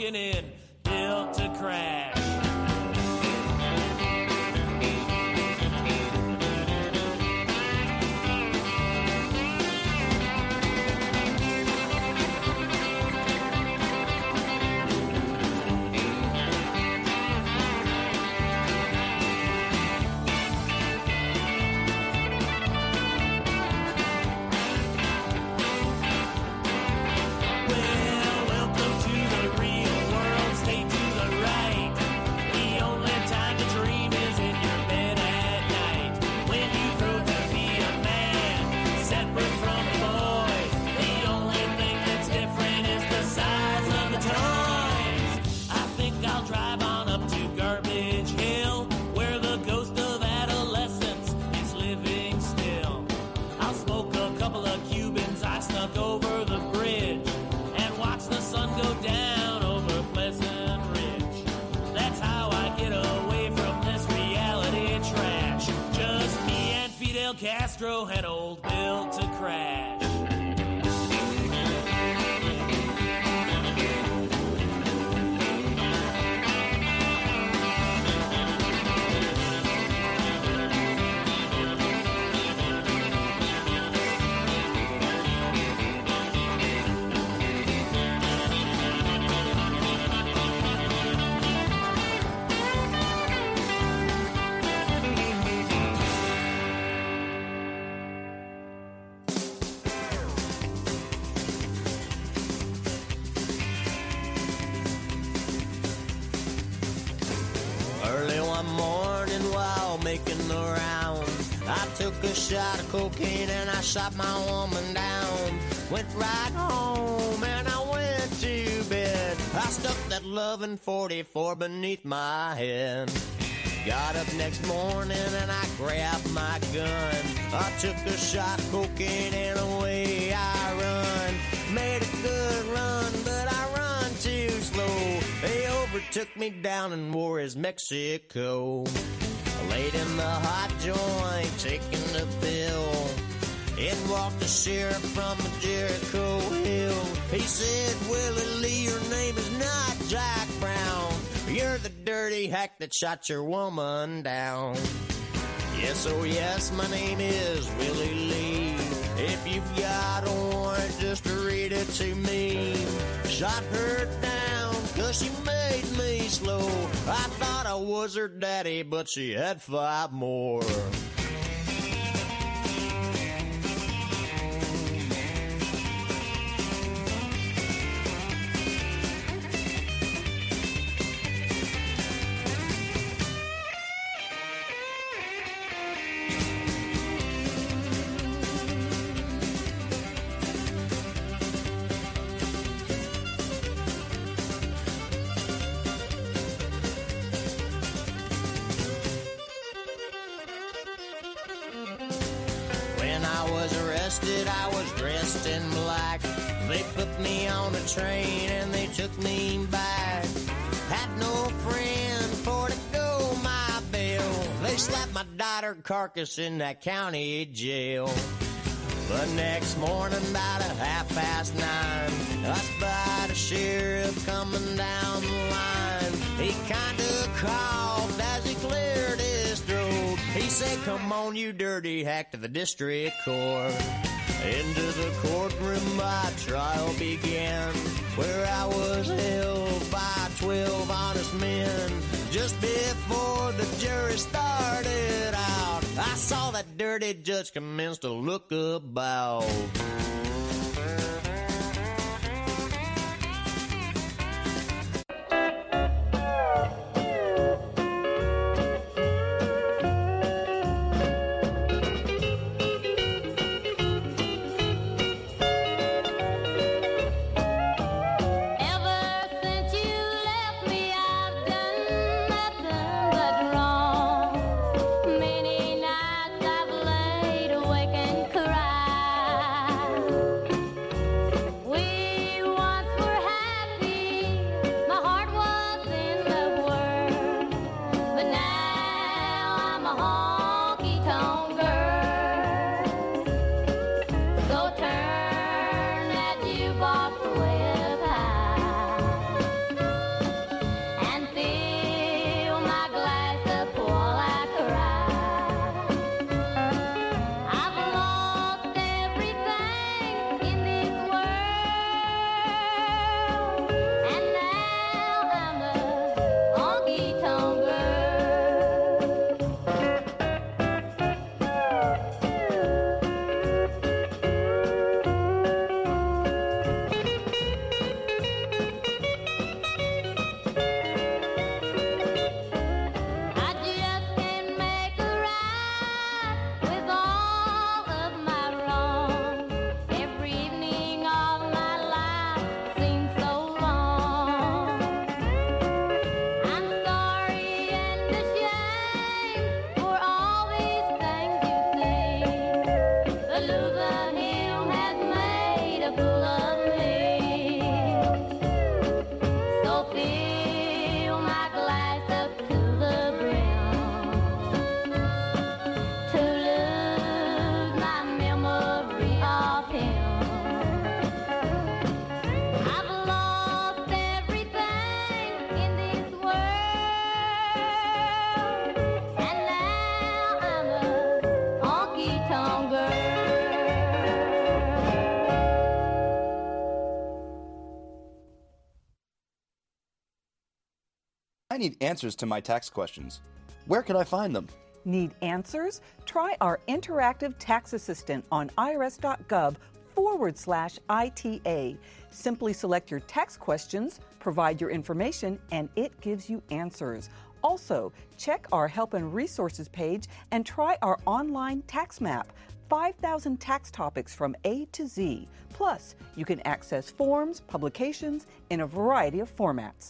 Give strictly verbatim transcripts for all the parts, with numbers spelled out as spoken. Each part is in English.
walking in, built to crash. Castro had old built to crash. Took a shot of cocaine and I shot my woman down. Went right home and I went to bed. I stuck that loving forty-four beneath my head. Got up next morning and I grabbed my gun. I took a shot of cocaine and away I run. Made a good run, but I run too slow. They overtook me down in Juarez, Mexico. Laid in the hot joint, taking the pill. In walked the sheriff from Jericho Hill. He said, Willie Lee, your name is not Jack Brown. You're the dirty hack that shot your woman down. Yes, oh yes, my name is Willie Lee. If you've got a warrant, just read it to me. Shot her down, cause she made me slow. I thought I was her daddy, but she had five more. I was dressed in black. They put me on a train and they took me back. Had no friend for to go my bail. They slapped my daughter carcass in that county jail. The next morning about a half past nine, I spied a sheriff coming down the line. He kinda coughed as he cleared his throat. He said, come on, you dirty hack, to the district court. Into the courtroom my trial began, where I was held by twelve honest men. Just before the jury started out, I saw that dirty judge commence to look about. Many nights I've laid awake and cried. I need answers to my tax questions. Where can I find them? Need answers? Try our interactive tax assistant on irs.gov forward slash ITA. Simply select your tax questions, provide your information, and it gives you answers. Also, check our Help and Resources page and try our online tax map. five thousand tax topics from A to Z. Plus, you can access forms, publications in a variety of formats.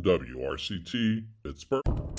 W R C T, Pittsburgh.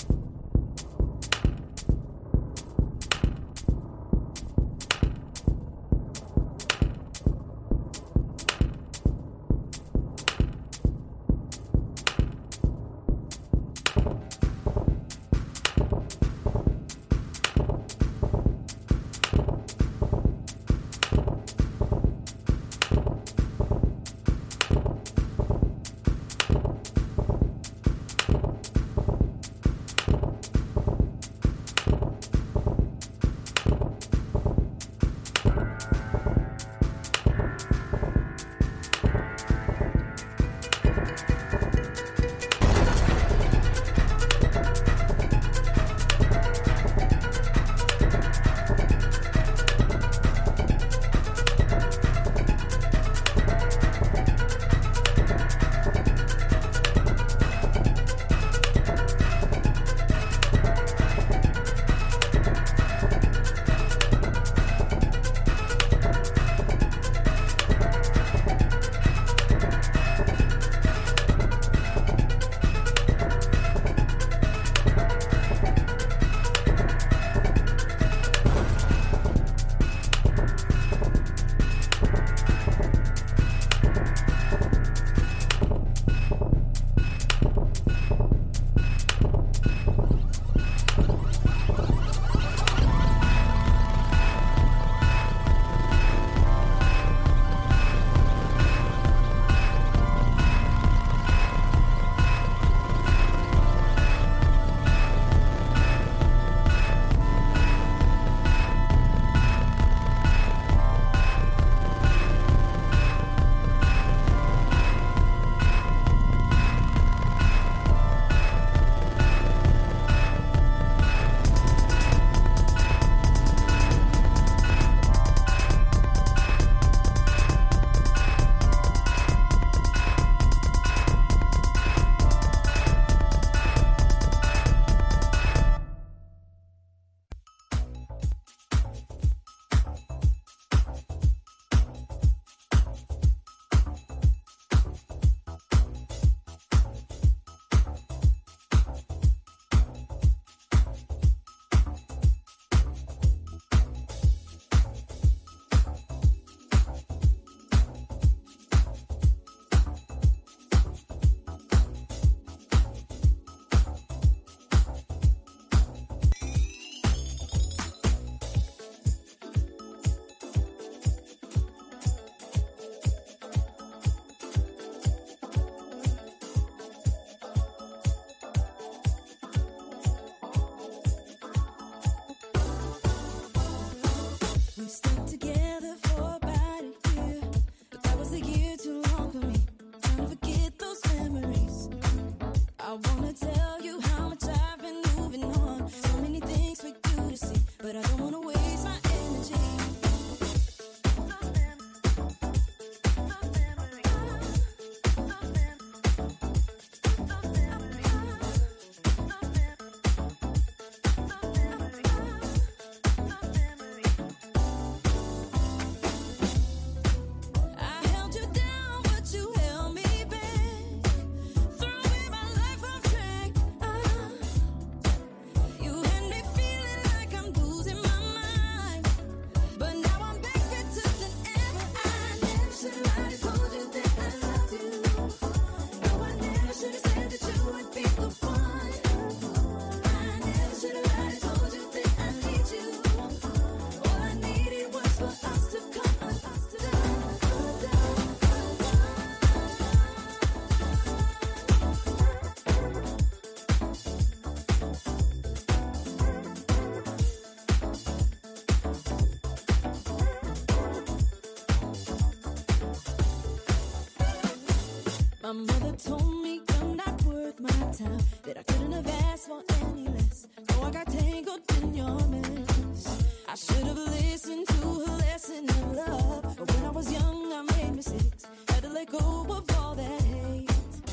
My mother told me you're not worth my time, that I couldn't have asked for any less. So I got tangled in your mess. I should have listened to her lesson in love, but when I was young I made mistakes, had to let go of all that hate.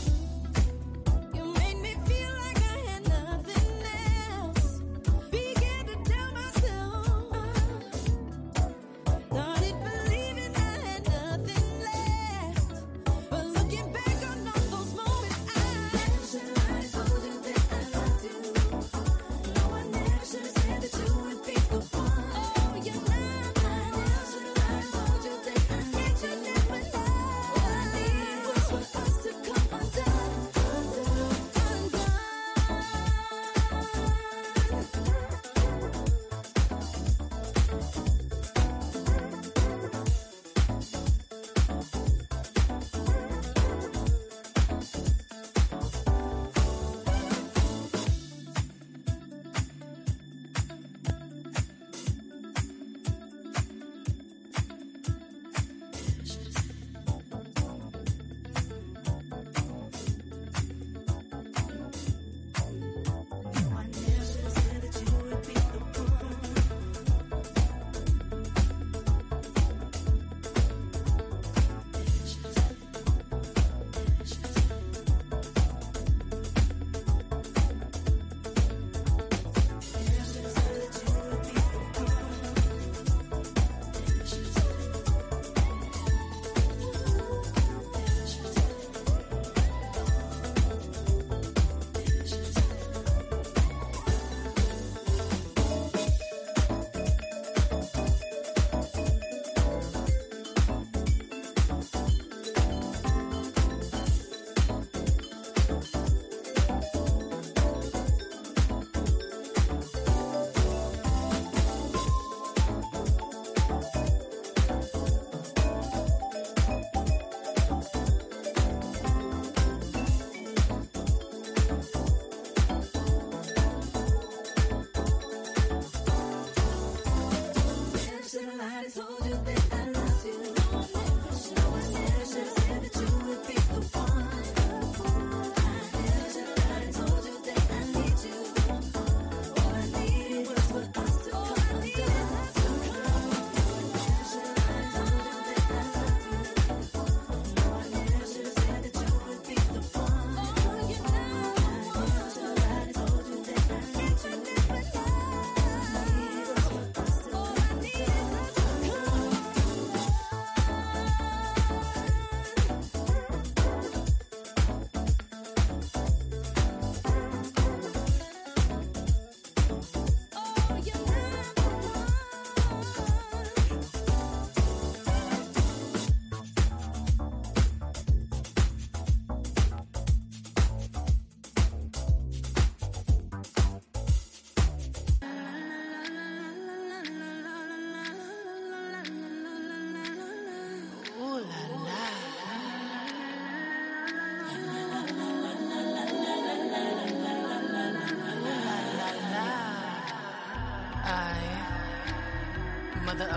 You made me feel like I had nothing else. Began to tell myself, started believing I had nothing left. But looking back on all those moments, I never should have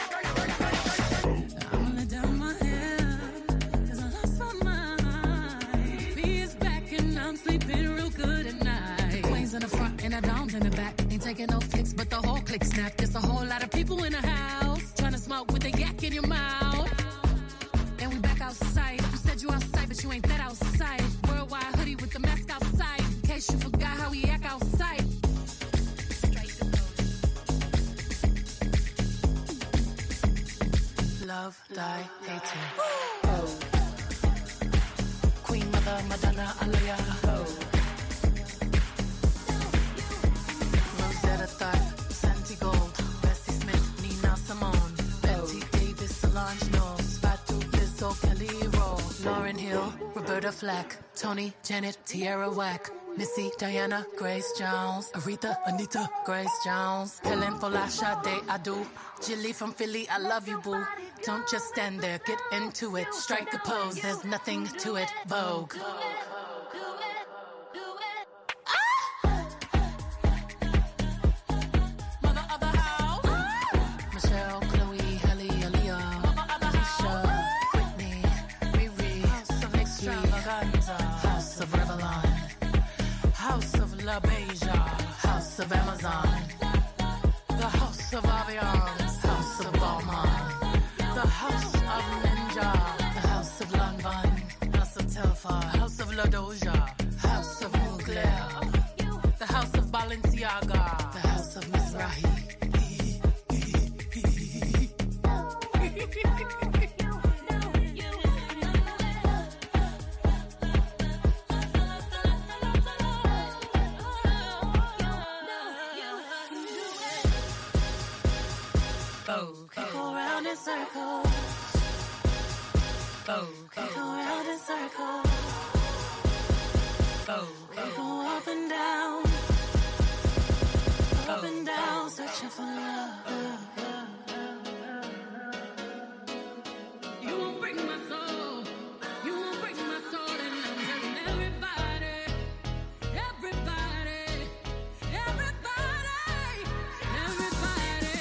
I'ma let down my hair, 'cause I lost my mind. B is back and I'm sleeping real good at night. Queens in the front and the doms in the back. Ain't taking no flicks, but the whole click snap. There's a whole lot of people in the house trying to smoke with a yak in your mouth. And we back outside. You said you outside, but you ain't that outside. Worldwide hoodie with the mask outside. In case you forgot how we act outside. Love, die, hating. Oh. Queen Mother, Madonna, Aliyah. Oh. Rosetta Tharpe, Santi Gold, Bessie Smith, Nina Simone, Betty oh. Davis, Solange Knowles, Fatu, Lizzo, Kelly Roll, Lauryn Hill, Roberta Flack, Tony, Janet, Tierra Whack, Missy, Diana, Grace Jones, Aretha, Anita, Grace Jones, Helen Folasha, Day Adu, Jilly from Philly, I love you, boo. Don't just stand there, get into it. Strike a pose, there's nothing to it. Vogue. Mother of the house. Michelle, Chloe, Halle, Aaliyah. Mother of the house. Whitney, Riri, House of Extravaganza, House of Revlon, House of La Beja, House of Amazon, the House of Aviance, House of Balmain, the House of Ninja, the House of Lanvin, House of Telfar, House of La Doja, House of Mugler, the House of Balenciaga, the House of Mizrahi. Go round in circles. Oh, go round in circles. Oh, go up and down, up and down, searching for love. You won't break my soul. You won't break my soul, and I'm telling everybody, everybody, everybody, everybody.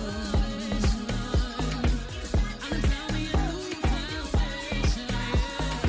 I'm telling you, salvation.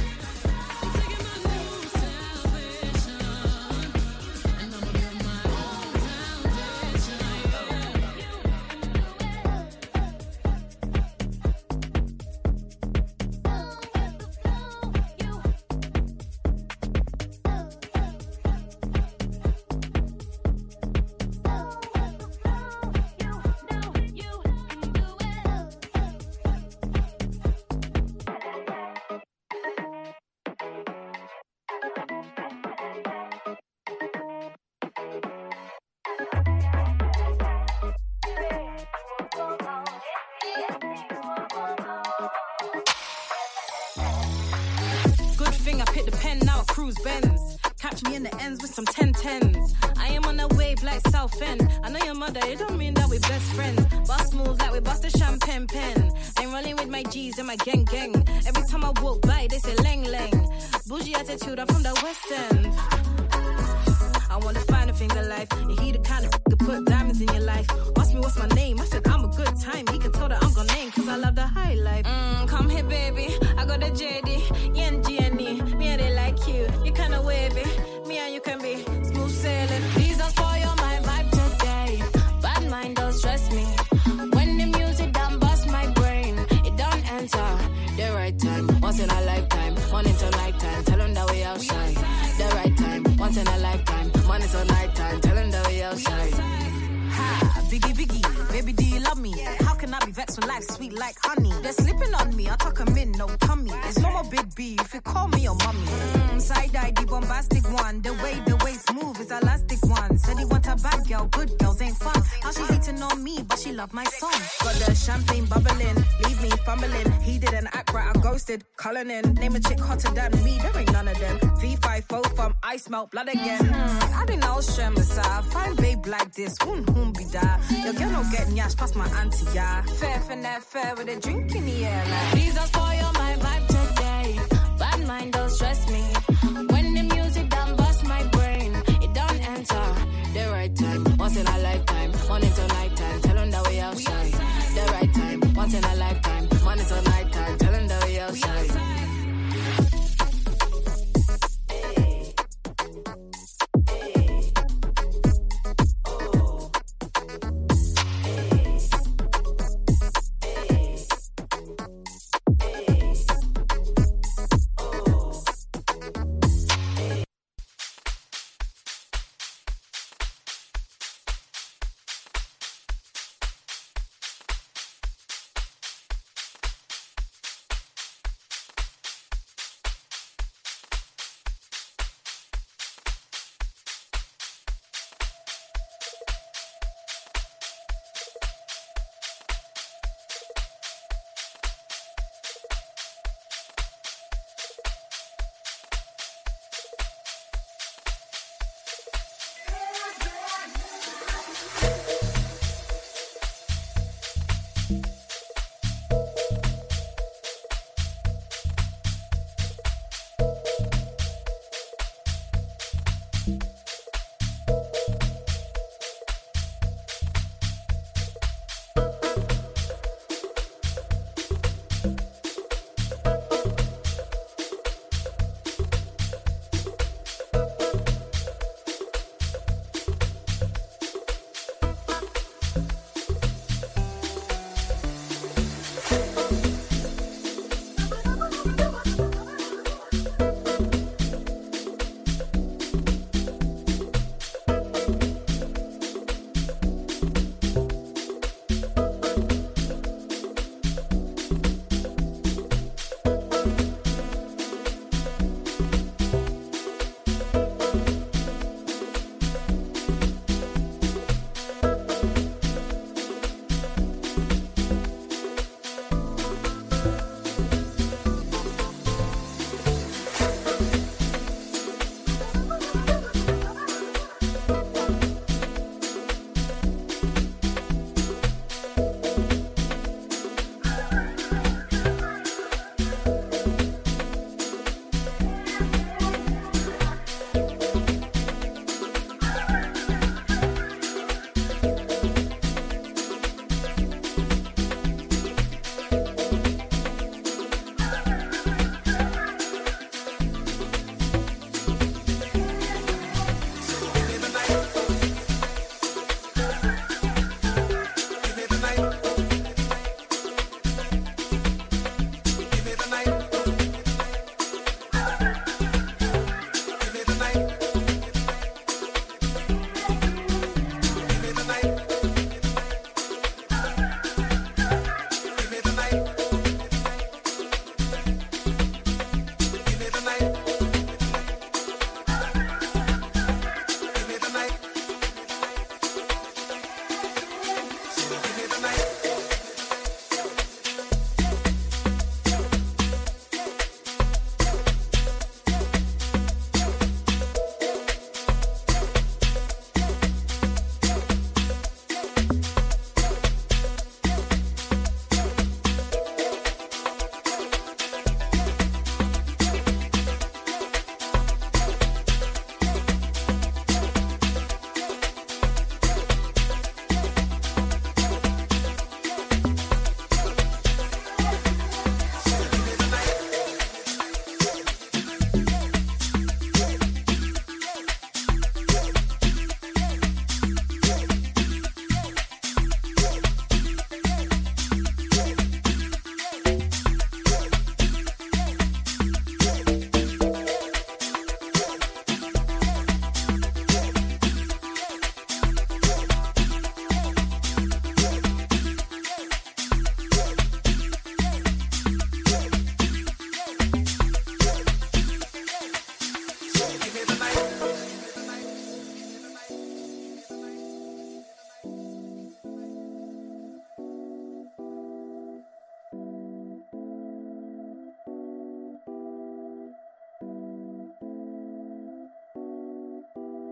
got cruise Benz. Catch me in the ends with some ten tens. I am on a wave like South End. I know your mother, it don't mean that we're best friends. Bust moves like we bust a champagne pen. I'm rolling with my G's and my gang gang. Every time I walk by, they say lang lang. Bougie attitude, I'm from the West End. I want to find the things in life. And he the kind of to put diamonds in your life. Ask me what's my name, I said I'm a good time. He can tell that I'm gonna name, cause I love the high life. Mm, come here, baby, I got the J D, yeah, and G N E. Me and they like you, you kinda wavy. Me and you can be smooth sailing. Please don't spoil my vibe today. Bad mind don't stress me. When the music done bust my brain, it don't enter the right time. Once in a lifetime, morning to night time. Tell them that we outside. The right time, once in a lifetime. Morning to night time. Tell them that we outside. Ha, biggie, biggie, baby, do you love me? How can I be vexed when life's sweet like honey? They're slipping on me, I tuck 'em in, no tummy. It's no more big B, if you call me your mommy. Mm, side-eye, the bombastic one. The way the waist move is elastic one. Said he want a bad girl, good girls ain't fun. How she hating on me, but she love my song. Got the champagne bubbling, leave me fumbling. He didn't act right, I ghosted, Cullinan. Name a chick hotter than me, there ain't none of them. V five four from I smell blood again. Mm, I didn't know Shemasa, fine babe like this, whoom whoom be that. Your girl don't get nyash past my auntie, yeah. Fair for that fair with a drink in the air, like. Please don't spoil my vibe today. Bad mind don't stress me. When the music done bust my brain, it don't enter the right time. Once in a lifetime, morning to night time. Tell them that we outside. The right time, once in a lifetime, morning to night time. Tell them that we outside.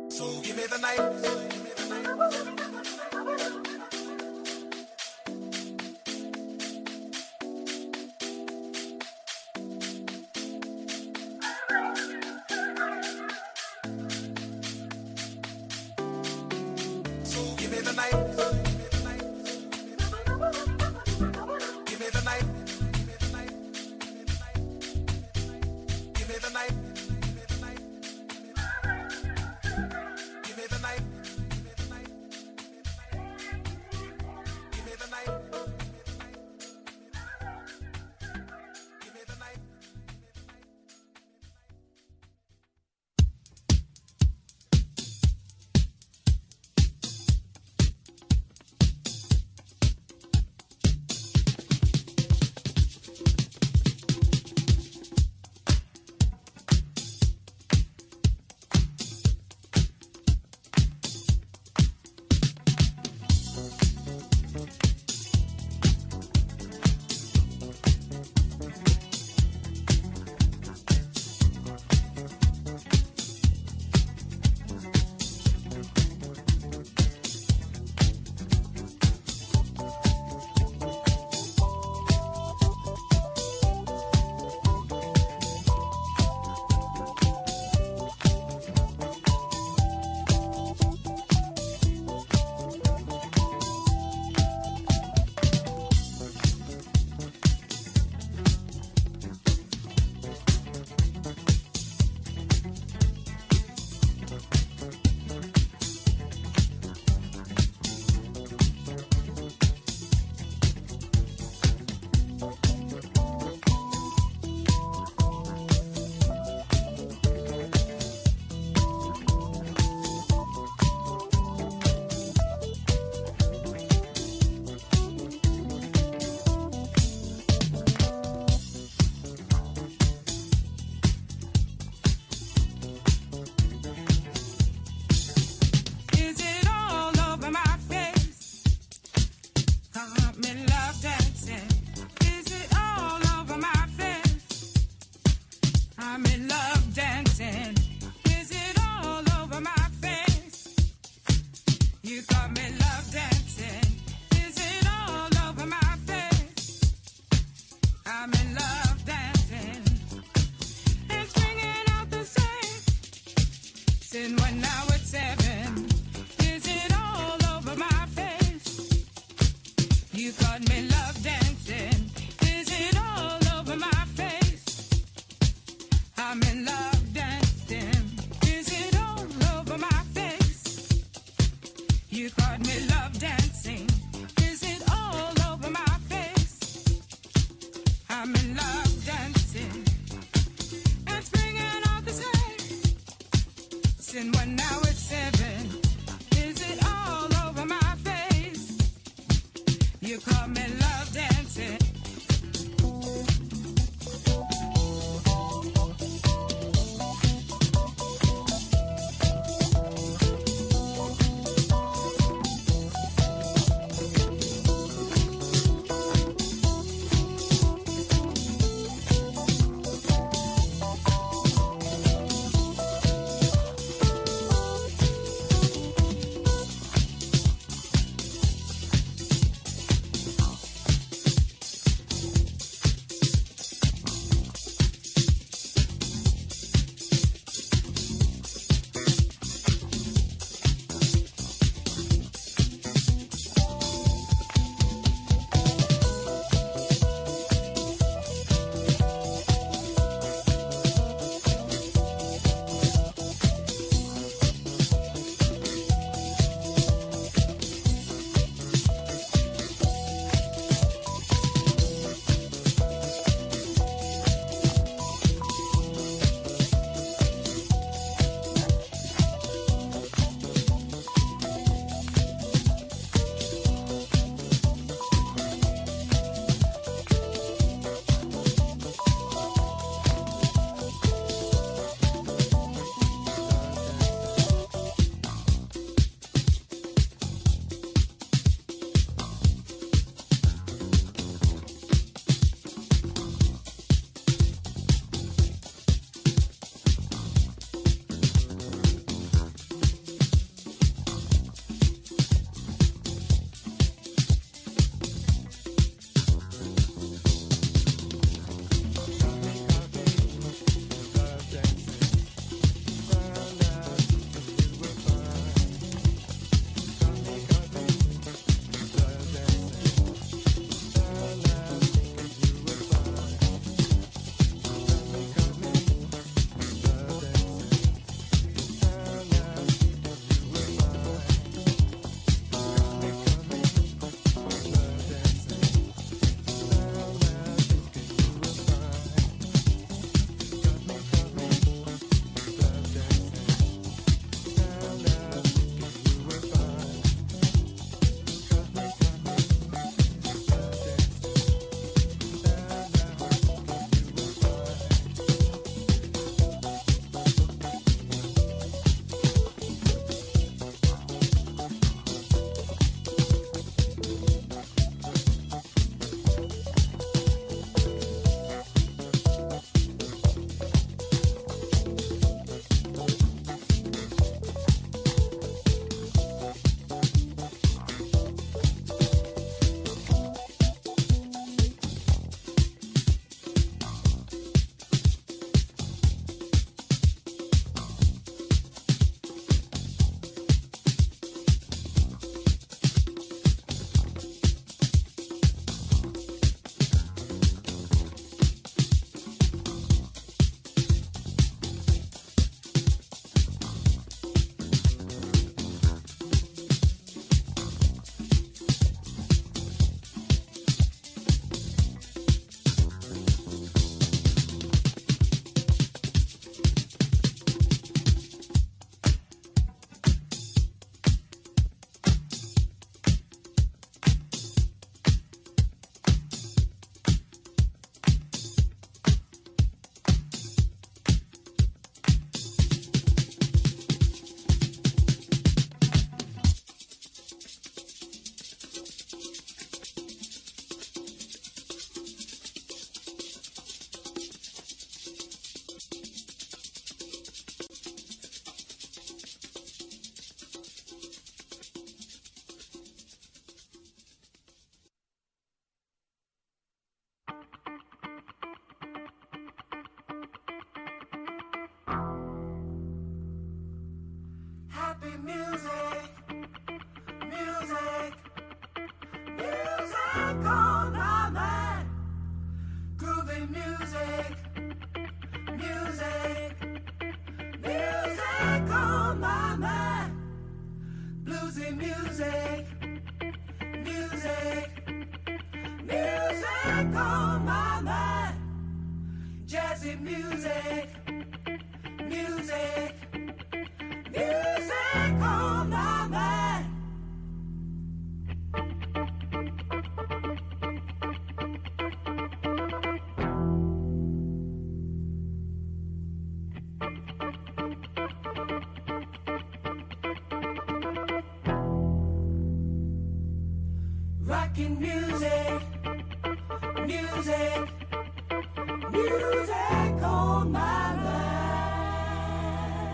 So give me the night. So give me the night. Give me the night. Give me the night. Give me the night. Give me the night. Give me the night. Is it all over my face? I'm in love dancing. Is it all over my face? I'm in love dancing. Is it all over my face? You got me love dancing. Is it all over my face? I'm in love dancing. It's bringing out the same. Since when I was seven. Is it all over my face? You got me love dancing. Is it all over my face? I'm in love dancing. Is it all over my face? You got me love dancing. Is it all over my face? I'm in love dancing. It's bringing out the same. Since when I was seven. Is it all over my face? You call me love dancing. music, music, music on my mind. Jazzy music, music, music on my mind. Rockin' music, music, music on my mind.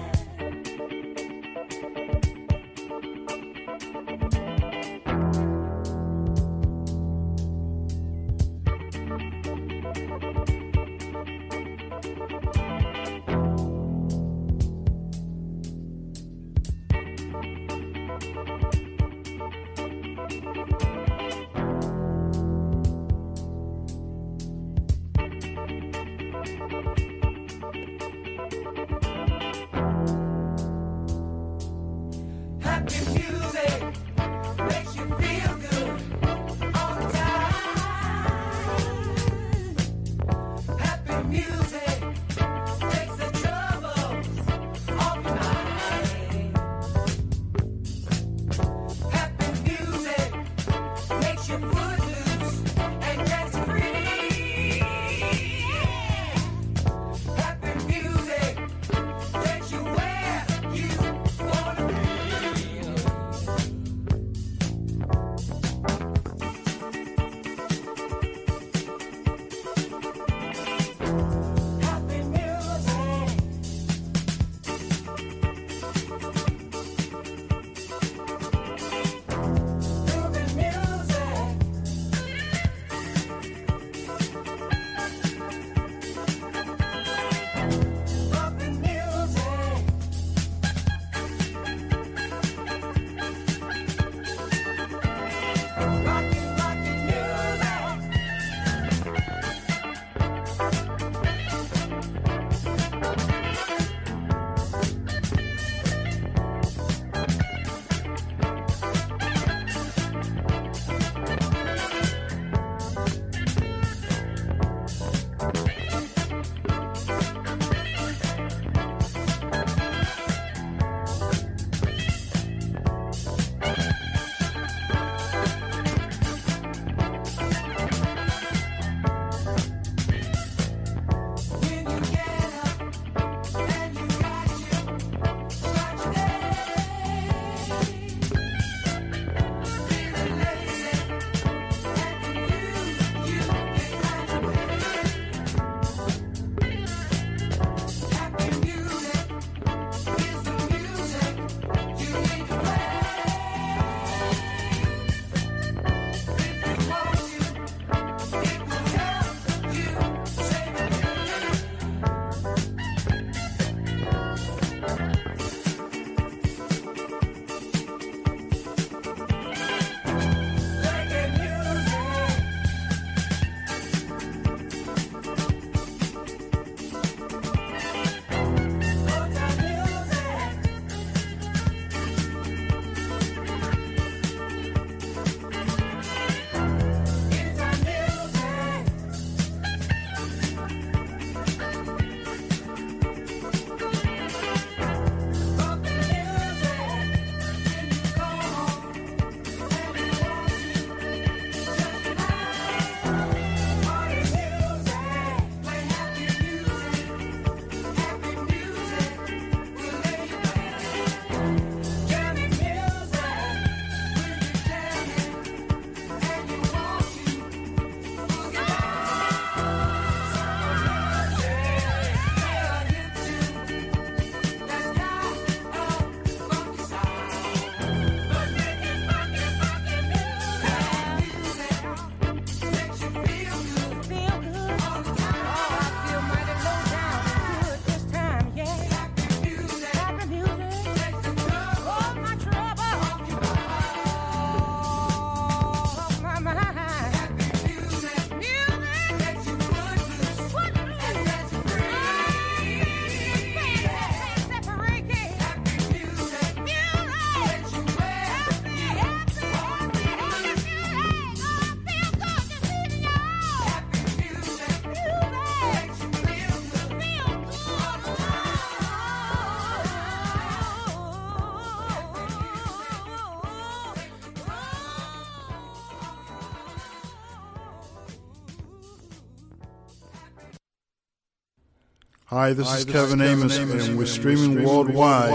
Hi, this Hi, is this Kevin is Amos, Amos, and we're streaming worldwide.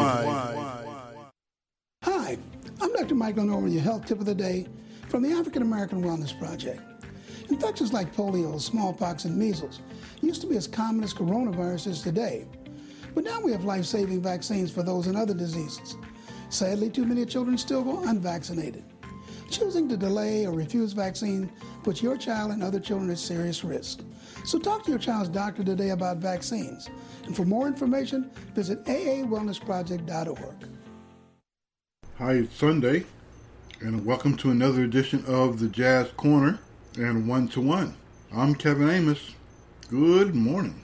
Hi, I'm Doctor Michael Norman, your health tip of the day from the African American Wellness Project. Infections like polio, smallpox, and measles used to be as common as coronaviruses today. But now we have life-saving vaccines for those and other diseases. Sadly, too many children still go unvaccinated. Choosing to delay or refuse vaccine puts your child and other children at serious risk. So talk to your child's doctor today about vaccines. And for more information, visit A A wellness project dot org. Hi, it's Sunday, and welcome to another edition of the Jazz Corner and One to One. I'm Kevin Amos. Good morning.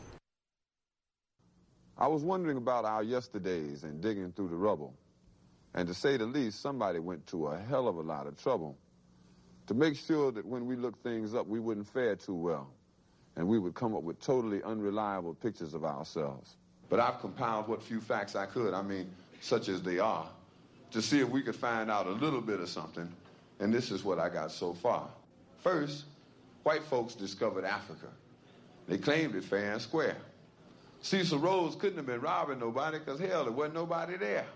I was wondering about our yesterdays and digging through the rubble. And to say the least, somebody went to a hell of a lot of trouble to make sure that when we looked things up, we wouldn't fare too well, and we would come up with totally unreliable pictures of ourselves. But I've compiled what few facts I could, I mean, such as they are, to see if we could find out a little bit of something, and this is what I got so far. First, white folks discovered Africa. They claimed it fair and square. Cecil Rhodes couldn't have been robbing nobody because, hell, there wasn't nobody there.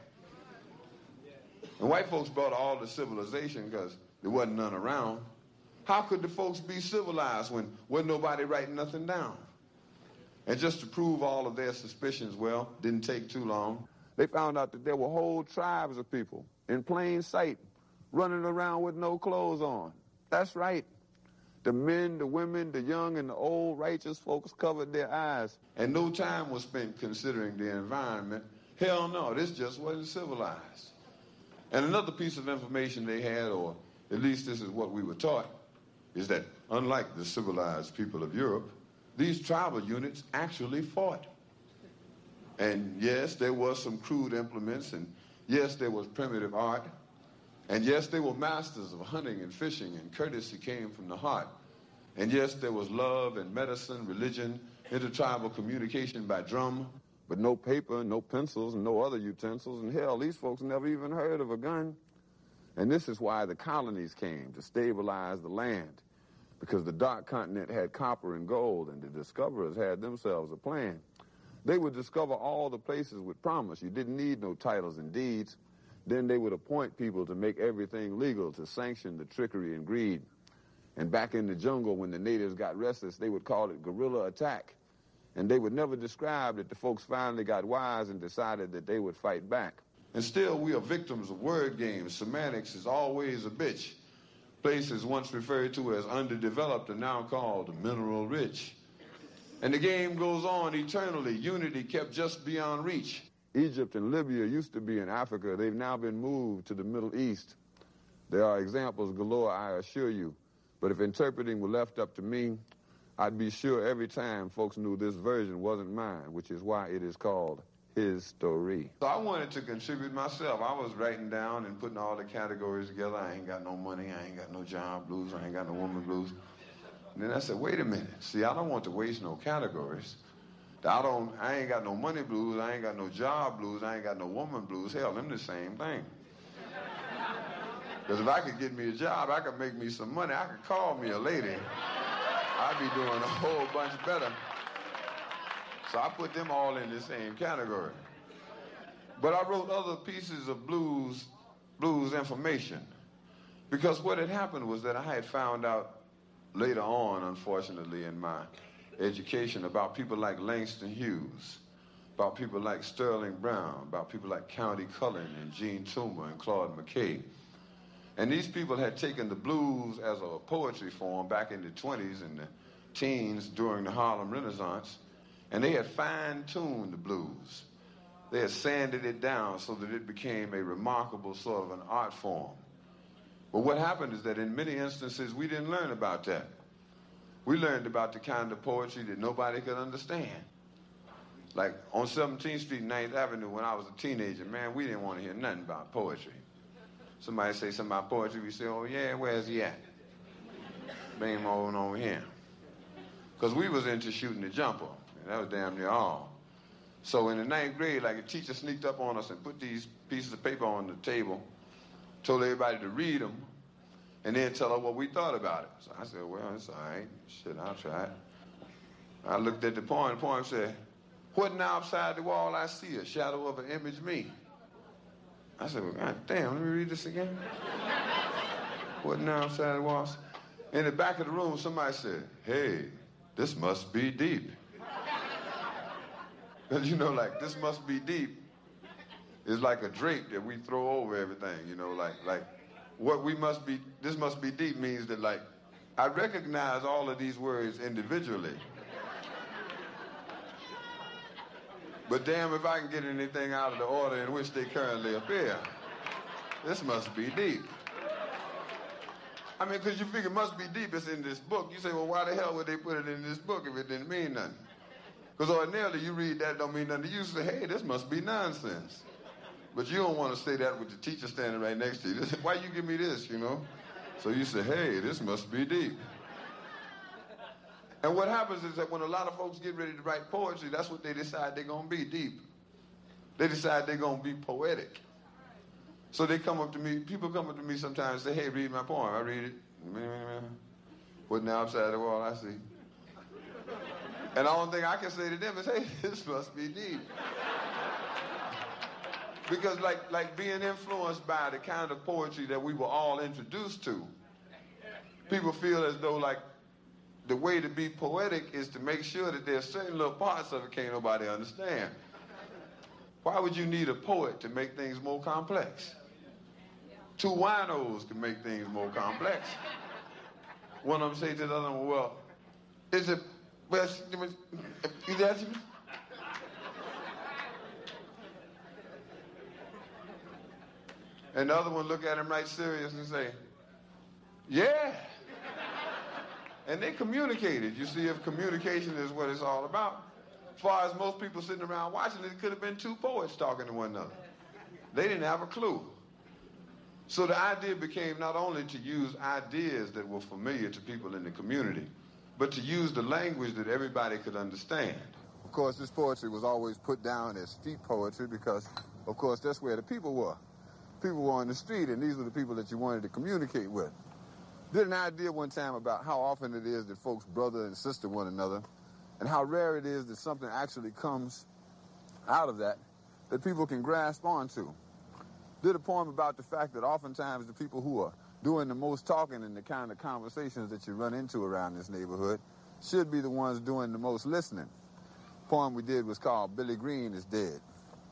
And white folks brought all the civilization because there wasn't none around. How could the folks be civilized when wasn't nobody writing nothing down? And just to prove all of their suspicions, well, didn't take too long. They found out that there were whole tribes of people in plain sight running around with no clothes on. That's right. The men, the women, the young, and the old righteous folks covered their eyes. And no time was spent considering the environment. Hell no, this just wasn't civilized. And another piece of information they had, or at least this is what we were taught, is that unlike the civilized people of Europe, these tribal units actually fought. And yes, there was some crude implements, and yes, there was primitive art, and yes, they were masters of hunting and fishing, and courtesy came from the heart. And yes, there was love and medicine, religion, intertribal communication by drum, but no paper, no pencils, and no other utensils, and hell, these folks never even heard of a gun. And this is why the colonies came, to stabilize the land, because the dark continent had copper and gold, and the discoverers had themselves a plan. They would discover all the places with promise. You didn't need no titles and deeds. Then they would appoint people to make everything legal, to sanction the trickery and greed. And back in the jungle, when the natives got restless, they would call it guerrilla attack. And they would never describe that the folks finally got wise and decided that they would fight back. And still, we are victims of word games. Semantics is always a bitch. Places once referred to as underdeveloped are now called mineral rich. And the game goes on eternally. Unity kept just beyond reach. Egypt and Libya used to be in Africa. They've now been moved to the Middle East. There are examples galore, I assure you. But if interpreting were left up to me, I'd be sure every time folks knew this version wasn't mine, which is why it is called his story. So I wanted to contribute myself. I was writing down and putting all the categories together. I ain't got no money, I ain't got no job blues, I ain't got no woman blues. And then I said, wait a minute. See, I don't want to waste no categories. I don't, I ain't got no money blues, I ain't got no job blues, I ain't got no woman blues. Hell, them the same thing. Because if I could get me a job, I could make me some money, I could call me a lady. I'd be doing a whole bunch better. So I put them all in the same category. But I wrote other pieces of blues, blues information. Because what had happened was that I had found out later on, unfortunately, in my education about people like Langston Hughes, about people like Sterling Brown, about people like County Cullen and Gene Toomer and Claude McKay. And these people had taken the blues as a poetry form back in the twenties and the teens during the Harlem Renaissance, and they had fine-tuned the blues. They had sanded it down so that it became a remarkable sort of an art form. But what happened is that in many instances, we didn't learn about that. We learned about the kind of poetry that nobody could understand. Like on seventeenth street, ninth avenue, when I was a teenager, man, we didn't want to hear nothing about poetry. Somebody say something about poetry, we say, oh yeah, where's he at? Bring him on over here. Because we was into shooting the jumper, and that was damn near all. So in the ninth grade, like a teacher sneaked up on us and put these pieces of paper on the table, told everybody to read them, and then tell her what we thought about it. So I said, well, it's all right. Shit, I'll try it. I looked at the poem, the poem said, What now upside the wall I see? A shadow of an image me. I said, well, God damn, let me read this again. What now upside the wall? In the back of the room, somebody said, hey, this must be deep. Because, you know, like, this must be deep is like a drape that we throw over everything, you know, like, like, what we must be, this must be deep means that, like, I recognize all of these words individually. But damn if I can get anything out of the order in which they currently appear. This must be deep. I mean, because you figure it must be deep, it's in this book. You say, well, why the hell would they put it in this book if it didn't mean nothing? Because ordinarily you read that don't mean nothing to you. You say, hey, this must be nonsense. But you don't want to say that with the teacher standing right next to you. Why you give me this, you know? So you say, hey, this must be deep. And what happens is that when a lot of folks get ready to write poetry, that's what they decide they're going to be, deep. They decide they're going to be poetic. So they come up to me, people come up to me sometimes and say, hey, read my poem. I read it. What now upside the wall I see. And the only thing I can say to them is, hey, this must be deep. Because like, like being influenced by the kind of poetry that we were all introduced to, people feel as though like the way to be poetic is to make sure that there's certain little parts of it can't nobody understand. Why would you need a poet to make things more complex? Two winos can make things more complex. One of them say to the other one, well, is it, well, is that you? And the other one look at him right serious and say, yeah. And they communicated. You see, if communication is what it's all about. As far as most people sitting around watching, it could have been two poets talking to one another. They didn't have a clue. So the idea became not only to use ideas that were familiar to people in the community, but to use the language that everybody could understand. Of course, this poetry was always put down as street poetry because, of course, that's where the people were. People were on the street, and these were the people that you wanted to communicate with. Did an idea one time about how often it is that folks brother and sister one another, and how rare it is that something actually comes out of that that people can grasp onto. Did a poem about the fact that oftentimes the people who are doing the most talking and the kind of conversations that you run into around this neighborhood should be the ones doing the most listening. The poem we did was called Billy Green is Dead.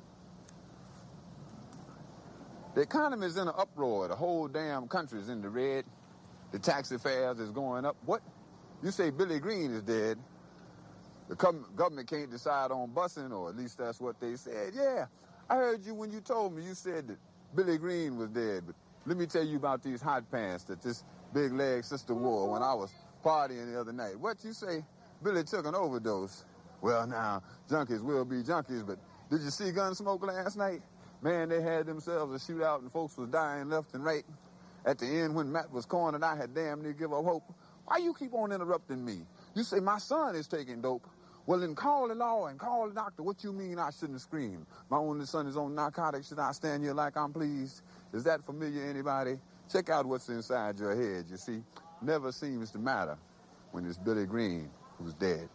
The economy is in an uproar. The whole damn country is in the red. The taxi fares is going up. What? You say Billy Green is dead. The government can't decide on busing, or at least that's what they said. Yeah, I heard you when you told me. You said that Billy Green was dead. But let me tell you about these hot pants that this big leg sister wore when I was partying the other night. What you say? Billy took an overdose. Well, now, junkies will be junkies, but did you see Gunsmoke last night? Man, they had themselves a shootout and folks was dying left and right. At the end, when Matt was cornered, I had damn near give up hope. Why you keep on interrupting me? You say my son is taking dope. Well, then call the law and call the doctor. What you mean I shouldn't scream? My only son is on narcotics. Should I stand here like I'm pleased? Is that familiar to anybody? Check out what's inside your head, you see. Never seems to matter when it's Billy Green who's dead.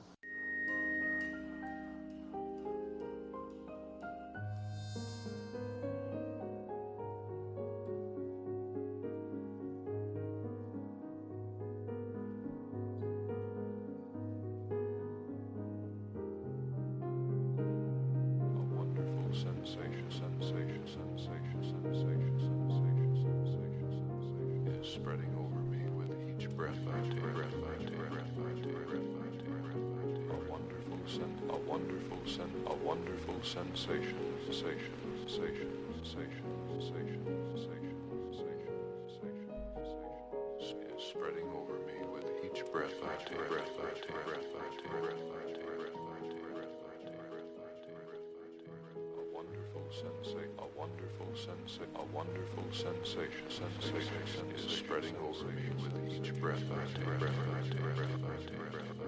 Sensation, sensation, sensation, sensation, sensation, sensation, sensation, sensation is spreading over me with each breath I take, breath I take, breath I take, breath I take, breath I take, breath I take, breath I take. A wonderful sensation, a wonderful sensation, a wonderful sensation, sensation is spreading over me with each breath I take, breath I take, breath I take, breath I take.